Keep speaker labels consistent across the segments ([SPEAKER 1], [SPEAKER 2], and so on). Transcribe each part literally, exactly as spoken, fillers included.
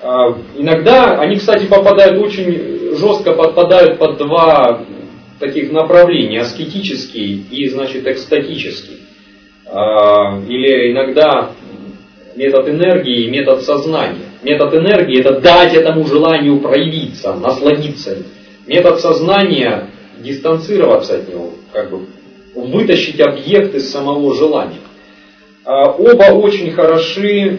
[SPEAKER 1] Иногда они, кстати, попадают очень жестко подпадают под два таких направления: аскетический и, значит, экстатический. Или иногда метод энергии и метод сознания. Метод энергии — это дать этому желанию проявиться, насладиться. Метод сознания — дистанцироваться от него, как бы вытащить объект из самого желания. Оба очень хороши.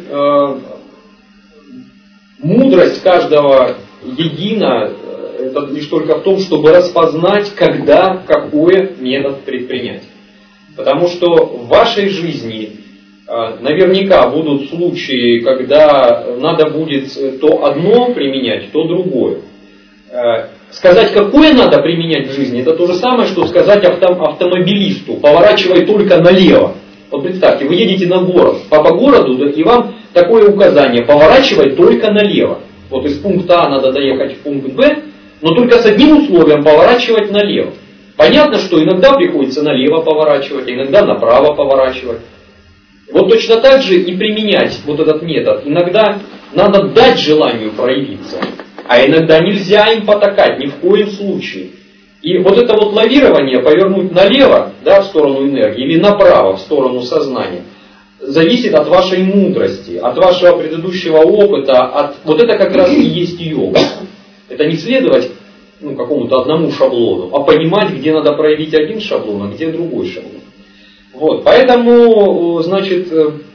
[SPEAKER 1] Мудрость каждого едина — это лишь только в том, чтобы распознать, когда, какой метод предпринять. Потому что в вашей жизни наверняка будут случаи, когда надо будет то одно применять, то другое. Сказать, какое надо применять в жизни, это то же самое, что сказать авто, автомобилисту: поворачивай только налево. Вот представьте, вы едете на город, по, по городу, и вам такое указание: поворачивай только налево. Вот из пункта А надо доехать в пункт Б, но только с одним условием: поворачивать налево. Понятно, что иногда приходится налево поворачивать, а иногда направо поворачивать. Вот точно так же и применять вот этот метод. Иногда надо дать желанию проявиться, а иногда нельзя им потакать, ни в коем случае. И вот это вот лавирование, повернуть налево, да, в сторону энергии, или направо, в сторону сознания, зависит от вашей мудрости, от вашего предыдущего опыта. От... Вот это как раз и есть йога. Это не следовать ну, какому-то одному шаблону, а понимать, где надо проявить один шаблон, а где другой шаблон. Вот, поэтому, значит,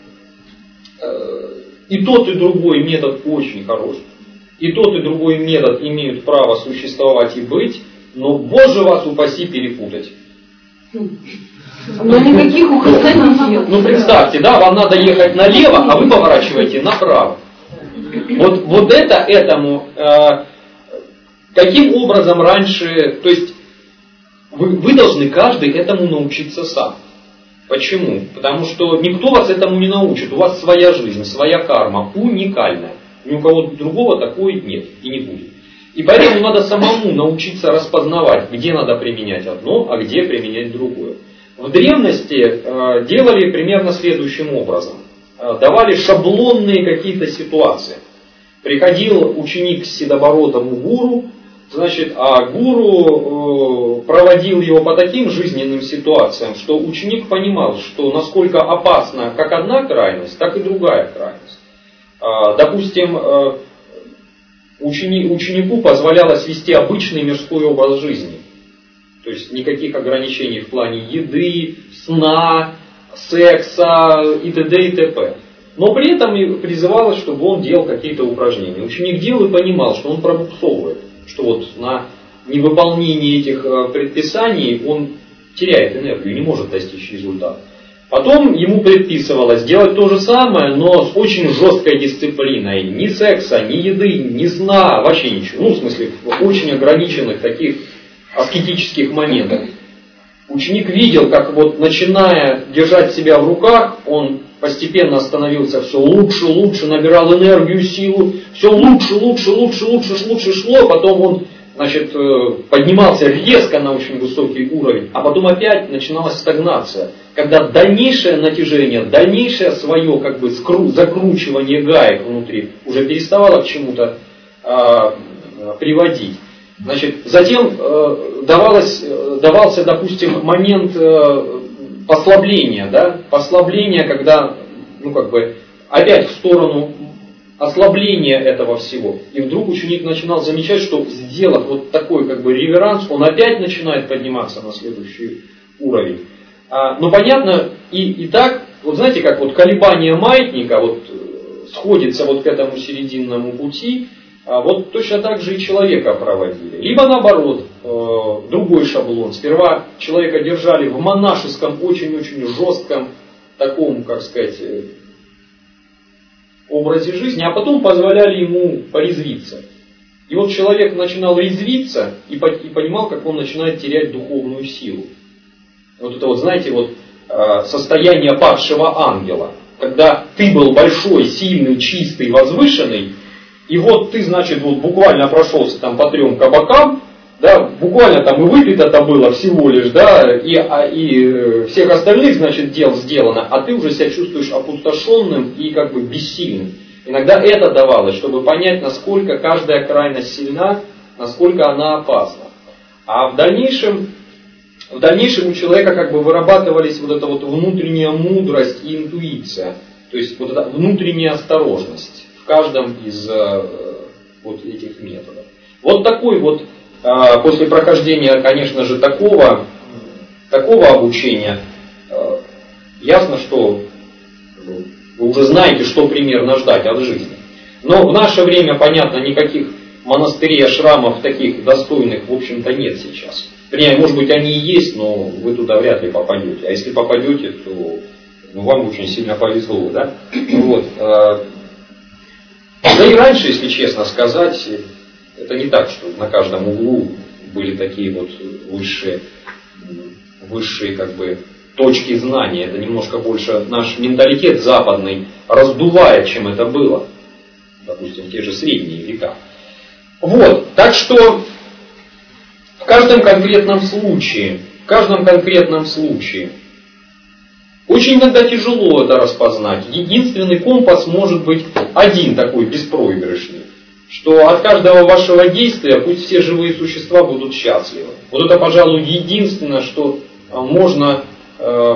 [SPEAKER 1] и тот, и другой метод очень хорош. И тот, и другой метод имеют право существовать и быть, но, Боже вас упаси, перепутать.
[SPEAKER 2] Но никаких указаний нет.
[SPEAKER 1] Ну, представьте, да, вам надо ехать налево, а вы поворачиваете направо. Вот, вот это этому, э, каким образом раньше, то есть, вы, вы должны каждый этому научиться сам. Почему? Потому что никто вас этому не научит. У вас своя жизнь, своя карма, уникальная. Ни у кого другого такой нет и не будет. И поэтому надо самому научиться распознавать, где надо применять одно, а где применять другое. В древности э, делали примерно следующим образом. Э, давали шаблонные какие-то ситуации. Приходил ученик с седобородому гуру, значит, а гуру э, проводил его по таким жизненным ситуациям, что ученик понимал, что насколько опасна как одна крайность, так и другая крайность. Э, допустим, э, учени, ученику позволялось вести обычный мирской образ жизни. То есть никаких ограничений в плане еды, сна, секса и т.д. и т.п. Но при этом призывалось, чтобы он делал какие-то упражнения. Ученик делал и понимал, что он пробуксовывает, что вот на невыполнении этих предписаний он теряет энергию, не может достичь результата. Потом ему предписывалось делать то же самое, но с очень жесткой дисциплиной. Ни секса, ни еды, ни сна, вообще ничего. Ну, в смысле, в очень ограниченных таких аскетических моментах. Ученик видел, как вот начиная держать себя в руках, он постепенно становился все лучше, лучше, набирал энергию, силу, все лучше, лучше, лучше, лучше, лучше шло, потом он, значит, поднимался резко на очень высокий уровень, а потом опять начиналась стагнация, когда дальнейшее натяжение, дальнейшее свое как бы скру, закручивание гаек внутри уже переставало к чему-то э, приводить. Значит, затем э, давалось, давался, допустим, момент э, послабления, да, послабления, когда, ну как бы, опять в сторону ослабления этого всего. И вдруг ученик начинал замечать, что сделав вот такой как бы реверанс, он опять начинает подниматься на следующий уровень. А, но понятно, и, и так, вот знаете, как вот колебание маятника вот, сходится вот к этому серединному пути, а вот точно так же и человека проводили. Либо наоборот, э, другой шаблон. Сперва человека держали в монашеском, очень-очень жестком, таком, как сказать, образе жизни, а потом позволяли ему порезвиться. И вот человек начинал резвиться и, по, и понимал, как он начинает терять духовную силу. Вот это вот, знаете, вот э, состояние падшего ангела. Когда ты был большой, сильный, чистый, возвышенный, и вот ты, значит, вот буквально прошелся там по трем кабакам, да, буквально там и выпито-то было всего лишь, да, и, а, и всех остальных, значит, дел сделано, а ты уже себя чувствуешь опустошенным и как бы бессильным. Иногда это давалось, чтобы понять, насколько каждая крайность сильна, насколько она опасна. А в дальнейшем, в дальнейшем у человека как бы вырабатывались вот эта вот внутренняя мудрость и интуиция. То есть вот эта внутренняя осторожность в каждом из э, вот этих методов. Вот такой вот, э, после прохождения, конечно же, такого, такого обучения, э, ясно, что вы уже знаете, что примерно ждать от жизни. Но в наше время, понятно, никаких монастырей, ашрамов таких достойных, в общем-то, нет сейчас. Вернее, может быть, они и есть, но вы туда вряд ли попадете. А если попадете, то ну, вам очень сильно повезло, да? Вот. Да и раньше, если честно сказать, это не так, что на каждом углу были такие вот высшие, высшие как бы точки знания. Это немножко больше наш менталитет западный раздувает, чем это было. Допустим, в те же средние века. Вот, так что в каждом конкретном случае, в каждом конкретном случае, очень иногда тяжело это распознать. Единственный компас может быть один такой беспроигрышный, что от каждого вашего действия пусть все живые существа будут счастливы. Вот это, пожалуй, единственное, что можно э,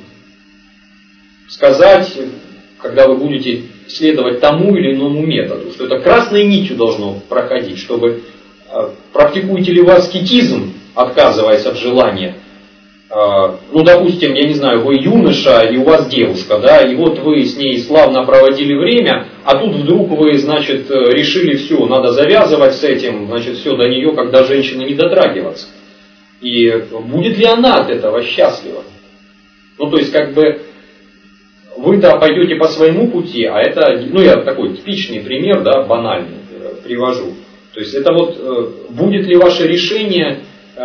[SPEAKER 1] сказать, когда вы будете следовать тому или иному методу, что это красной нитью должно проходить, чтобы э, практикуете ли вы аскетизм, отказываясь от желания. Э, ну, допустим, я не знаю, вы юноша и у вас девушка, да, и вот вы с ней славно проводили время, а тут вдруг вы, значит, решили все, надо завязывать с этим, значит, все до нее, когда женщина не дотрагиваться. И будет ли она от этого счастлива? Ну, то есть, как бы, вы-то пойдете по своему пути, а это, ну, я такой типичный пример, да, банальный привожу. То есть, это вот, будет ли ваше решение,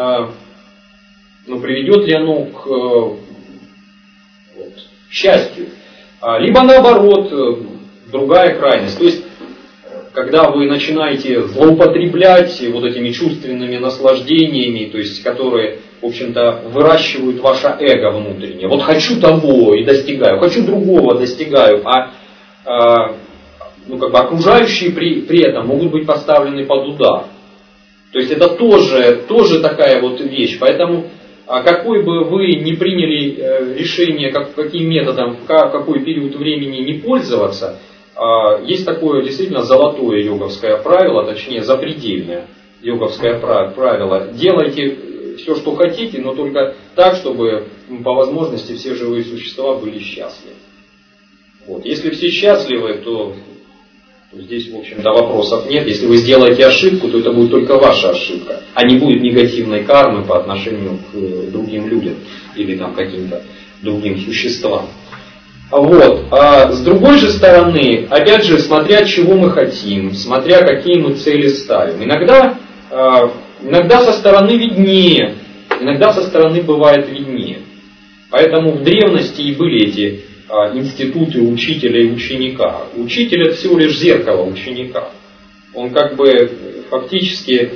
[SPEAKER 1] ну, приведет ли оно к вот, счастью? Либо наоборот, другая крайность. То есть, когда вы начинаете злоупотреблять вот этими чувственными наслаждениями, то есть, которые, в общем-то, выращивают ваше эго внутреннее. Вот хочу того и достигаю, хочу другого достигаю, а, а ну, как бы окружающие при, при этом могут быть поставлены под удар. То есть это тоже, тоже такая вот вещь. Поэтому а какой бы вы ни приняли э, решение, как, каким методом, в какой период времени не пользоваться, есть такое действительно золотое йоговское правило, точнее запредельное йоговское правило. Делайте все, что хотите, но только так, чтобы по возможности все живые существа были счастливы. Вот. Если все счастливы, то, то здесь, в общем-то, вопросов нет. Если вы сделаете ошибку, то это будет только ваша ошибка, а не будет негативной кармы по отношению к другим людям или там, каким-то другим существам. Вот. А с другой же стороны, опять же, смотря чего мы хотим, смотря какие мы цели ставим. Иногда, иногда со стороны виднее, иногда со стороны бывает виднее. Поэтому в древности и были эти институты учителя и ученика. Учитель — это всего лишь зеркало ученика. Он как бы фактически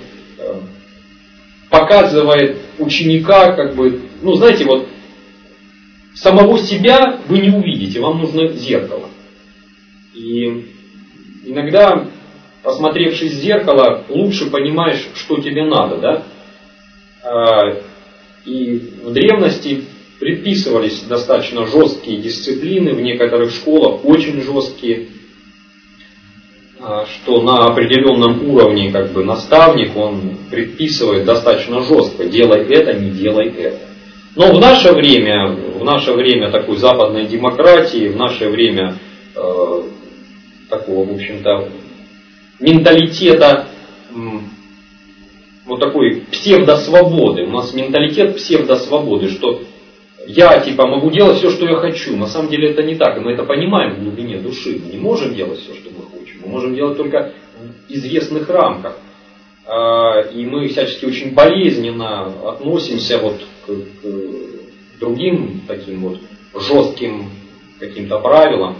[SPEAKER 1] показывает ученика, как бы, ну знаете, вот, самого себя вы не увидите, вам нужно зеркало. И иногда, посмотревшись в зеркало, лучше понимаешь, что тебе надо, да? И в древности предписывались достаточно жесткие дисциплины, в некоторых школах очень жесткие, что на определенном уровне как бы наставник, он предписывает достаточно жестко: делай это, не делай это. Но в наше время, в наше время такой западной демократии, в наше время э, такого, в общем-то, менталитета, э, вот такой псевдосвободы. У нас менталитет псевдосвободы, что я типа могу делать все, что я хочу. На самом деле это не так, и мы это понимаем в глубине души. Мы не можем делать все, что мы хотим. Мы можем делать только в известных рамках. И мы всячески очень болезненно относимся вот к, к другим таким вот жестким каким-то правилам.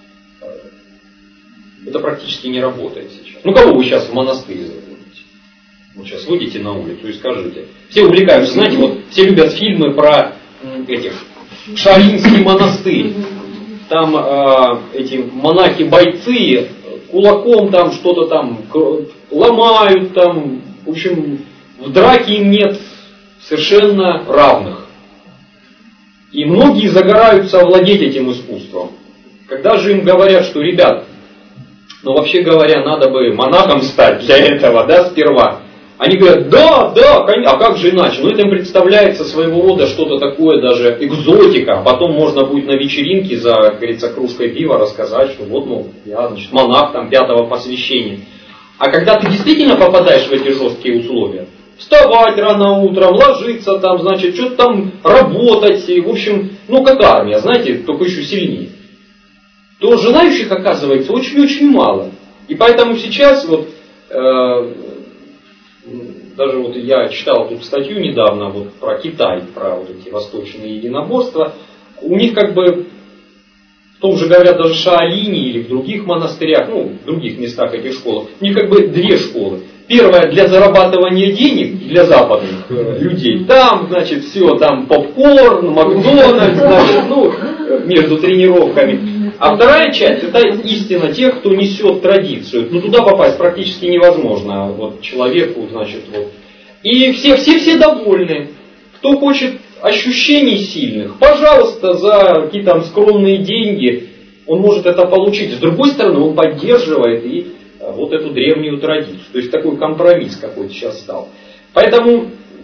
[SPEAKER 1] Это практически не работает сейчас. Ну, кого вы сейчас в монастырь загоните? Вот сейчас выйдете на улицу и скажите. Все увлекаются, знаете, вот все любят фильмы про этих Шаолинский монастырь. Там э, эти монахи-бойцы кулаком там что-то там ломают, там, в общем, в драке им нет совершенно равных. И многие загораются овладеть этим искусством. Когда же им говорят, что, ребят, ну вообще говоря, надо бы монахом стать для этого, да, сперва. Они говорят, да, да, а как же иначе? Ну это им представляется своего рода что-то такое, даже экзотика. Потом можно будет на вечеринке за, как говорится, кружкой пива рассказать, что вот, ну, я, значит, монах там пятого посвящения. А когда ты действительно попадаешь в эти жесткие условия, вставать рано утром, ложиться там, значит, что-то там работать, и, в общем, ну как армия, знаете, только еще сильнее, то желающих оказывается очень-очень мало. И поэтому сейчас вот э, даже вот я читал тут статью недавно вот про Китай, про вот эти восточные единоборства. У них как бы, в том же говорят даже Шаолине или в других монастырях, ну в других местах этих школах, у них как бы две школы. Первая для зарабатывания денег для западных э, людей. Там, значит, все, там попкорн, Макдональдс, значит, ну, между тренировками. А вторая часть, это истина тех, кто несет традицию. Ну, туда попасть практически невозможно вот, человеку, значит, вот. И все, все, все довольны. Кто хочет ощущений сильных, пожалуйста, за какие-то там скромные деньги он может это получить. С другой стороны, он поддерживает и вот эту древнюю традицию. То есть такой компромисс какой-то сейчас стал. Поэтому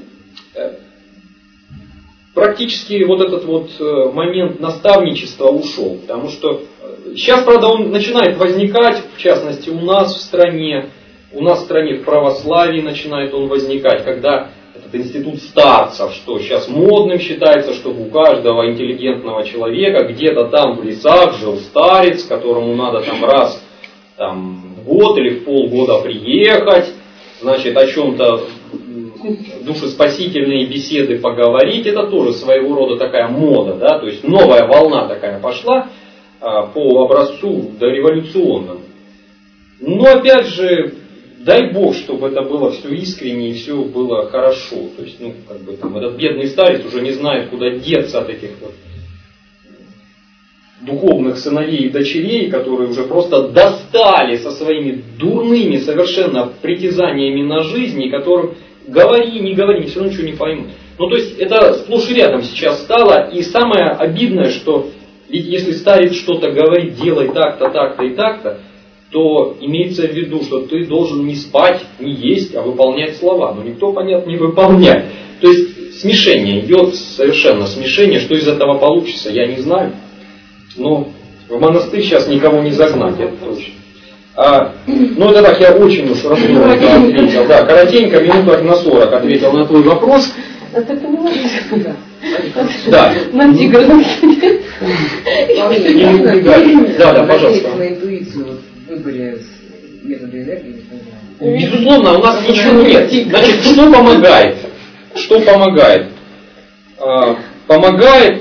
[SPEAKER 1] практически вот этот вот момент наставничества ушел. Потому что сейчас, правда, он начинает возникать, в частности у нас в стране, у нас в стране в православии начинает он возникать, когда этот институт старцев, что сейчас модным считается, чтобы у каждого интеллигентного человека где-то там в лесах жил старец, которому надо там раз там, в год или в полгода приехать, значит, о чем-то душеспасительные беседы поговорить. Это тоже своего рода такая мода, да, то есть новая волна такая пошла а, по образцу дореволюционному. Но опять же, дай Бог, чтобы это было все искренне и все было хорошо. То есть, ну, как бы там этот бедный старец уже не знает, куда деться от этих вот духовных сыновей и дочерей, которые уже просто достали со своими дурными совершенно притязаниями на жизнь, и которым говори, не говори, все равно ничего не поймут. Ну, то есть, это сплошь и рядом сейчас стало, и самое обидное, что ведь если старец что-то говорит, делай так-то, так-то и так-то, то имеется в виду, что ты должен не спать, не есть, а выполнять слова. Но никто, понятно, не выполняет. То есть, смешение идет, совершенно смешение, что из этого получится, я не знаю. Но в монастырь сейчас никого не загнать, это точно. А, ну это так, я очень уж разумно ответил. Да, коротенько, минуток на сорок ответил на твой вопрос.
[SPEAKER 2] А ты понимаешь?
[SPEAKER 1] Да.
[SPEAKER 2] На тигрном суде.
[SPEAKER 1] Да, да, пожалуйста.
[SPEAKER 3] На интуицию в выборе метода энергии.
[SPEAKER 1] Безусловно, у нас ничего нет. Значит, что помогает? Что помогает? Помогает...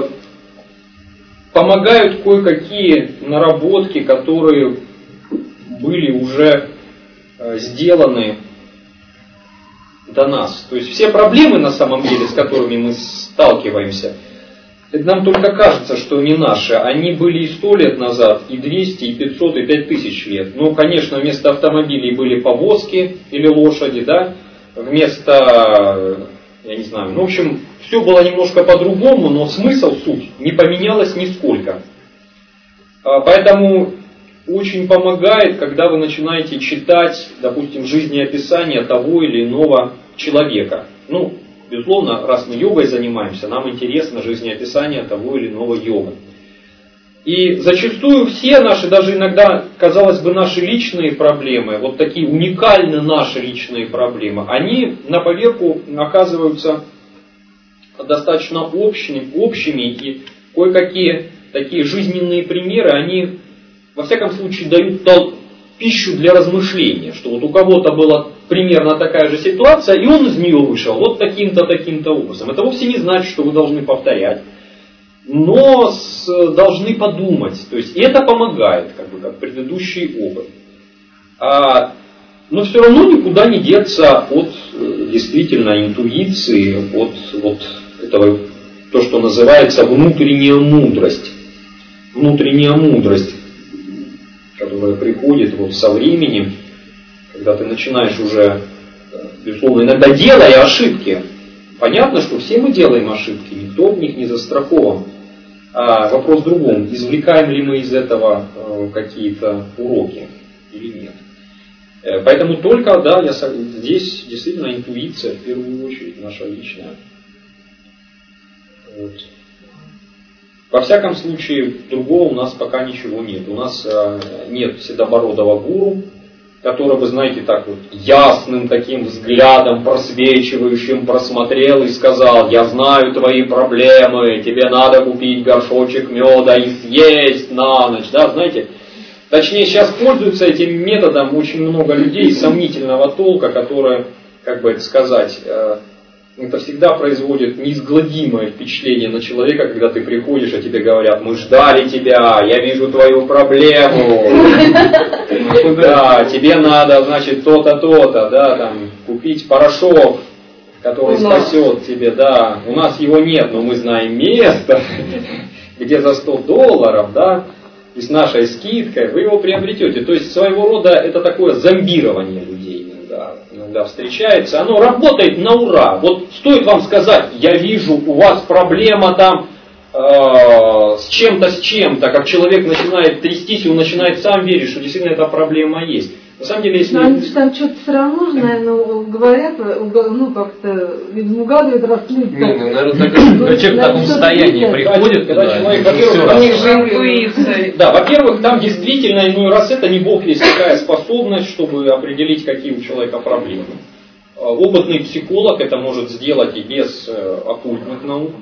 [SPEAKER 1] Помогают кое-какие наработки, которые были уже сделаны до нас. То есть все проблемы на самом деле, с которыми мы сталкиваемся, это нам только кажется, что не наши. Они были и сто лет назад, и двести, и пятьсот, и пять тысяч лет. Ну, конечно, вместо автомобилей были повозки или лошади, да, вместо... Я не знаю. Ну, в общем, все было немножко по-другому, но смысл, суть не поменялась нисколько. Поэтому очень помогает, когда вы начинаете читать, допустим, жизнеописание того или иного человека. Ну, безусловно, раз мы йогой занимаемся, нам интересно жизнеописание того или иного йога. И зачастую все наши, даже иногда, казалось бы, наши личные проблемы, вот такие уникальные наши личные проблемы, они на поверку оказываются достаточно общими, общими и кое-какие такие жизненные примеры, они, во всяком случае, дают пищу для размышления, что вот у кого-то была примерно такая же ситуация, и он из нее вышел вот таким-то, таким-то образом. Это вовсе не значит, что вы должны повторять. Но с, должны подумать. То есть это помогает, как бы, как предыдущий опыт. А, но все равно никуда не деться от действительно интуиции, от вот этого, то, что называется внутренняя мудрость. Внутренняя мудрость, которую которая приходит вот со временем, когда ты начинаешь уже, безусловно, иногда делая ошибки. Понятно, что все мы делаем ошибки, никто от них не застрахован. А вопрос в другом, извлекаем ли мы из этого какие-то уроки или нет. Поэтому только, да, я, здесь действительно интуиция, в первую очередь, наша личная. Вот. Во всяком случае, другого у нас пока ничего нет. У нас нет седобородого гуру, который бы, знаете, так вот ясным таким взглядом, просвечивающим, просмотрел и сказал: я знаю твои проблемы, тебе надо купить горшочек меда и съесть на ночь. Да, знаете, точнее, сейчас пользуются этим методом очень много людей сомнительного толка, которые, как бы это сказать, это всегда производит неизгладимое впечатление на человека, когда ты приходишь, а тебе говорят: мы ждали тебя, я вижу твою проблему, да, тебе надо, значит, то-то, то-то, да, там, купить порошок, который спасет тебе, да, у нас его нет, но мы знаем место, где за сто долларов, да, и с нашей скидкой вы его приобретете. То есть своего рода это такое зомбирование людей иногда, иногда встречается. Оно работает на ура. Вот стоит вам сказать: я вижу, у вас проблема там э, с чем-то, с чем-то, как человек начинает трястись, и он начинает сам верить, что действительно эта проблема есть. На самом деле, если...
[SPEAKER 2] Но они же там что-то все равно же, наверное, говорят, ну как-то, видимо, угадывают, раз люди...
[SPEAKER 4] Не, ну, наверное, так, человек в таком состоянии приходит,
[SPEAKER 1] когда
[SPEAKER 4] да,
[SPEAKER 1] человек,
[SPEAKER 4] во-первых,
[SPEAKER 1] у них же интуиция. Да, во-первых, там действительно, иной раз это не бог весть какая способность, чтобы определить, какие у человека проблемы. Опытный психолог это может сделать и без оккультных наук.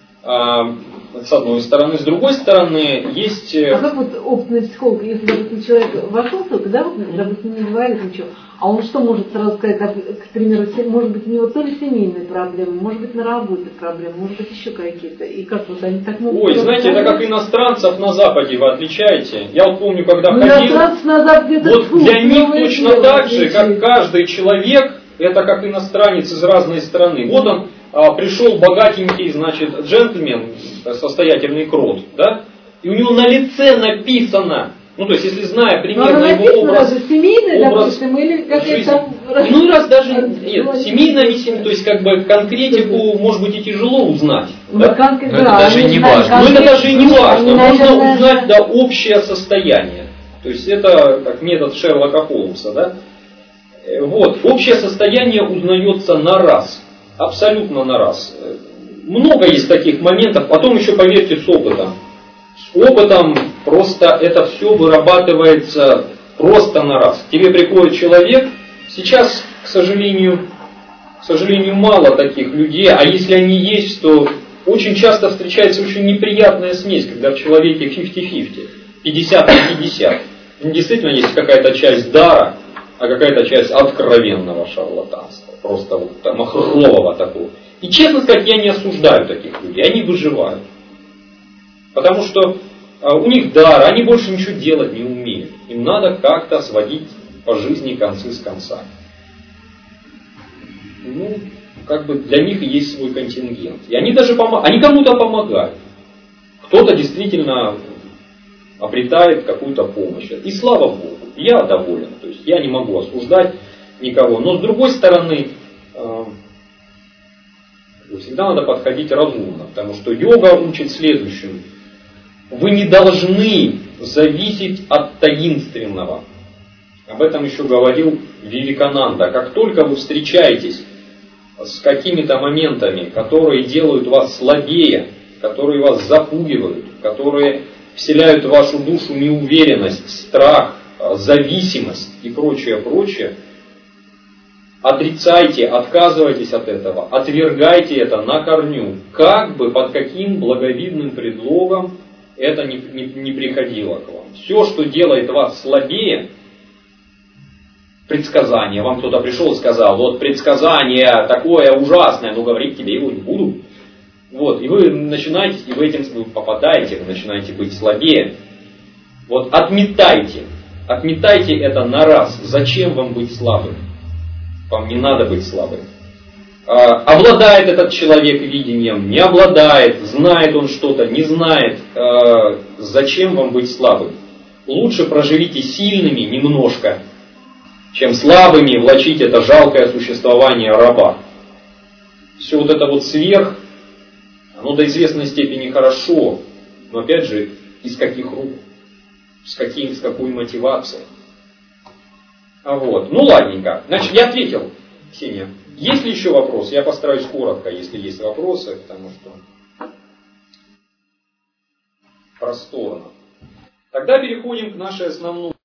[SPEAKER 1] С одной стороны. С другой стороны, есть...
[SPEAKER 2] А как вот опытный психолог, если, допустим, человек вошел в ссылку, да, вот, допустим, не говорит ничего, а он что может сразу сказать, к примеру, может быть, у него то ли семейные проблемы, может быть, на работе проблемы, может быть, еще какие-то. И как вот они так могут...
[SPEAKER 1] Ой, знаете, это как иностранцев на Западе вы отличаете. Я вот помню, когда
[SPEAKER 2] ну,
[SPEAKER 1] ходил...
[SPEAKER 2] Иностранцев на Западе это
[SPEAKER 1] вот
[SPEAKER 2] фу,
[SPEAKER 1] для них точно
[SPEAKER 2] дело,
[SPEAKER 1] так же, как каждый человек, это как иностранец из разной страны. Вот он а, пришел богатенький, значит, джентльмен, состоятельный крот, да, и у него на лице написано, ну то есть если зная примерно его образ,
[SPEAKER 2] семейный,
[SPEAKER 1] образ
[SPEAKER 2] допустим, или какая-то...
[SPEAKER 1] ну раз даже нет, семейная, то есть как бы конкретику может быть и тяжело узнать, да?
[SPEAKER 4] Но это даже и не важно.
[SPEAKER 1] Но это даже и не важно, можно узнать да, общее состояние, то есть это как метод Шерлока Холмса, да. Вот, общее состояние узнается на раз, абсолютно на раз. Много есть таких моментов, потом еще поверьте с опытом. С опытом просто это все вырабатывается просто на раз. К тебе приходит человек, сейчас, к сожалению, к сожалению, мало таких людей, а если они есть, то очень часто встречается очень неприятная смесь, когда в человеке пятьдесят на пятьдесят, пятьдесят на пятьдесят. Действительно есть какая-то часть дара, а какая-то часть откровенного шарлатанства, просто вот там, махрового такого. И честно сказать, я не осуждаю таких людей, они выживают. Потому что а, у них дар, они больше ничего делать не умеют. Им надо как-то сводить по жизни концы с концами. Ну, как бы для них и есть свой контингент. И они даже пом- они кому-то помогают. Кто-то действительно обретает какую-то помощь. И слава Богу, я доволен. То есть я не могу осуждать никого. Но с другой стороны, всегда надо подходить разумно. Потому что йога учит следующему. Вы не должны зависеть от таинственного. Об этом еще говорил Вивекананда. Как только вы встречаетесь с какими-то моментами, которые делают вас слабее, которые вас запугивают, которые вселяют в вашу душу неуверенность, страх, зависимость и прочее, прочее, отрицайте, отказывайтесь от этого, отвергайте это на корню, как бы под каким благовидным предлогом это не, не, не приходило к вам. Все, что делает вас слабее, предсказание, вам кто-то пришел и сказал, вот предсказание такое ужасное, но говорить тебе его не буду. Вот, и вы начинаете, и вы этим вы попадаете, вы начинаете быть слабее. Вот отметайте, отметайте это на раз. Зачем вам быть слабым? Вам не надо быть слабым. А, обладает этот человек видением, не обладает, знает он что-то, не знает. А, зачем вам быть слабым? лучше проживите сильными немножко, чем слабыми влачить это жалкое существование раба. Все вот это вот сверх, оно до известной степени хорошо, но опять же, из каких рук, с, каким, с какой мотивацией. А вот. Ну ладненько, значит, я ответил, Ксения. Есть ли еще вопросы? Я постараюсь коротко, если есть вопросы, потому что просторно. Тогда переходим к нашей основной